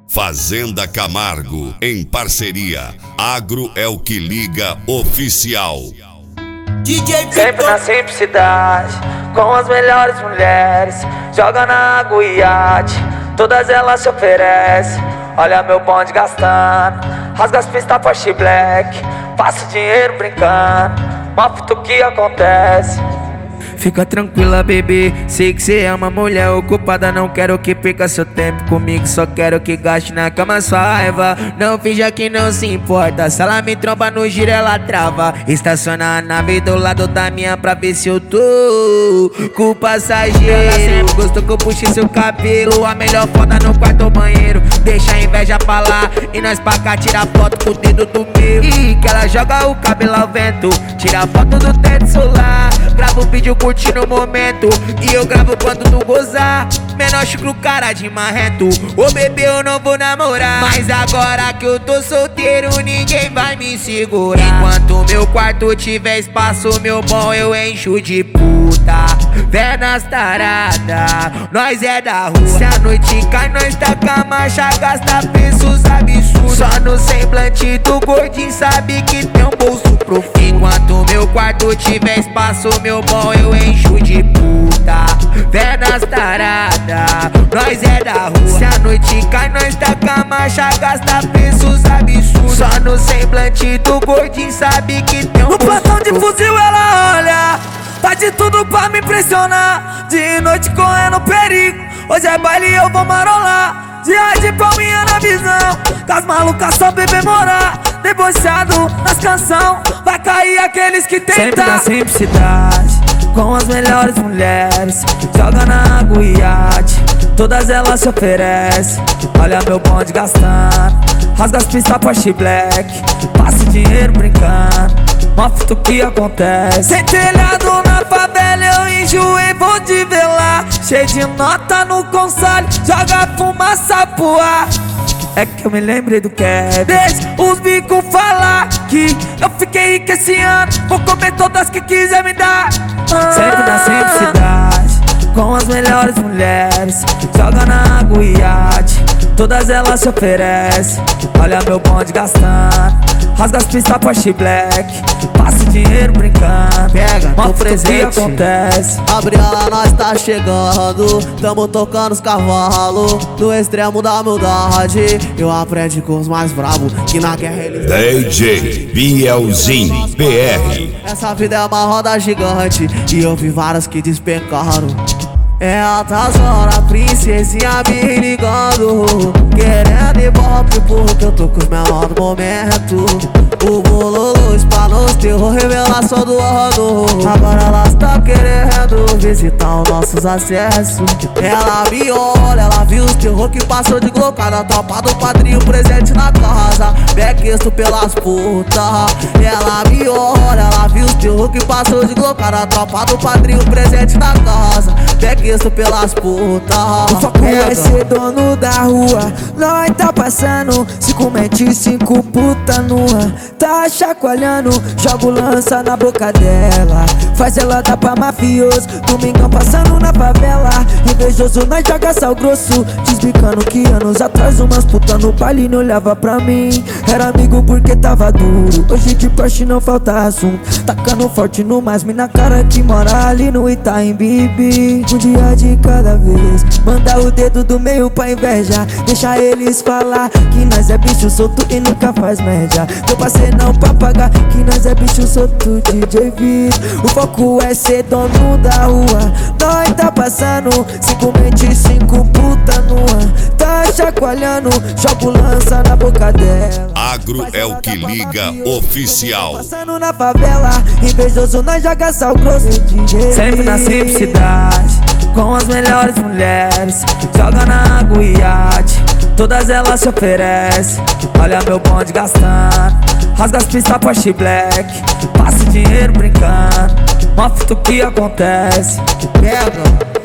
Fazenda Camargo, em parceria. Agro é o que liga oficial. Sempre na simplicidade, com as melhores mulheres. Joga na água e iate, todas elas se oferecem. Olha meu bonde gastando, rasga as pistas Porsche Black. Passa dinheiro brincando, mostra o que acontece. Fica tranquila, bebê, sei que cê é uma mulher ocupada. Não quero que perca seu tempo comigo, só quero que gaste na cama sua raiva. Não finja que não se importa, se ela me tromba no giro ela trava. Estaciona a nave do lado da minha pra ver se eu tô com o passageiro. Gostou que eu puxe seu cabelo, a melhor foda no quarto ou banheiro. Deixa a inveja pra lá e nós pra cá tira foto com o dedo do meio. E que ela joga o cabelo ao vento, tira foto do teto solar. Grava o vídeo curtindo o momento e eu gravo quando tu gozar. Menor chucro cara de marrento, ô bebê eu não vou namorar. Mas agora que eu tô solteiro ninguém vai me segurar. Enquanto meu quarto tiver espaço, meu bom, eu encho de puta. Pernas tarada, nós é da rua. Se a noite cai, nós taca a marcha, gasta preços absurdos. Só no semblante do gordinho sabe que tem um bolso profundo. Enquanto meu quarto tiver espaço, meu bom, eu encho de puta. Pernas tarada, nós é da rua. Se a noite cai, nós taca a marcha, gasta preços absurdos. Só no semblante do gordinho sabe que tem um bolso profundo. No plantão de fuzil ela olha, faz de tudo pra me impressionar. De noite correndo perigo, hoje é baile e eu vou marolar. Dia de palminha na visão, com as malucas só bebê morar. Debochado nas canção, vai cair aqueles que tentam. Sempre na simplicidade, com as melhores mulheres. Joga na água e iate, todas elas se oferecem. Olha meu bonde gastando, rasga as pistas Porsche Black. Passa dinheiro brincando, mostra o que acontece. Sem telhado na favela eu enjoei, vou te ver lá. Cheio de nota no console, joga fumaça pro ar. É que eu me lembrei do Kevin. Deixa os bicos falar que eu fiquei rico esse ano, vou comer todas que quiser me dar. sempre na simplicidade, com as melhores mulheres. Joga na água e iate, todas elas se oferecem. Olha meu bonde gastando, rasga as pistas Porsche Black. Passa dinheiro brincando, pega no presente. O que acontece? Gabriela, nós tá chegando, tamo tocando os cavalos. No extremo da humildade, eu aprendi com os mais bravos, que na guerra eles DJ Bielzinho PR. Essa vida é uma roda gigante e eu vi várias que despencaram. É altas horas, princesinha me ligando, querendo ibope porque eu tô com os menores do momento. O bololô espanou os terror, revelação do ano. Agora elas tão querendo visitar os nossos acessos. Ela me olha, ela viu os terror que passou de glocada. Tropa do padrinho presente na casa, bequisto pelas putas. Ela me olha, ela viu os terror que passou de glocada. Tropa do padrinho presente na casa, bequisto pelas putas. O foco é ser dono da rua, nós tá passando 5 mente e 5 puta nua. Tá chacoalhando, jogo lança na boca dela, faz ela dar pra mafioso. Domingão passando na favela, invejoso nós joga sal grosso. Desbicando que anos atrás umas puta no baile não olhava pra mim. Era amigo porque tava duro, hoje de Porsche não falta assunto. Tacando forte no mais mina cara que mora ali no Itaim Bibi. Um dia de cada vez, manda o dedo do meio pra inveja. Deixa eles falar que nós é bicho solto e nunca faz média. Teu parceiro não pra pagar, que nós é bicho solto, DJ Vir. O foco é ser dono da rua, nós tá passando 5 mente e 5 puta nua. Tá chacoalhando, jogo lança na boca dela. Agro é o que liga oficial. Passando na favela, invejoso nós joga sal grosso, DJ. sempre na simplicidade, com as melhores mulheres. Joga na água e iate, todas elas se oferecem. Olha meu bonde gastando, rasga as pistas Porsche Black. Passa dinheiro brincando, mostra o que acontece. pega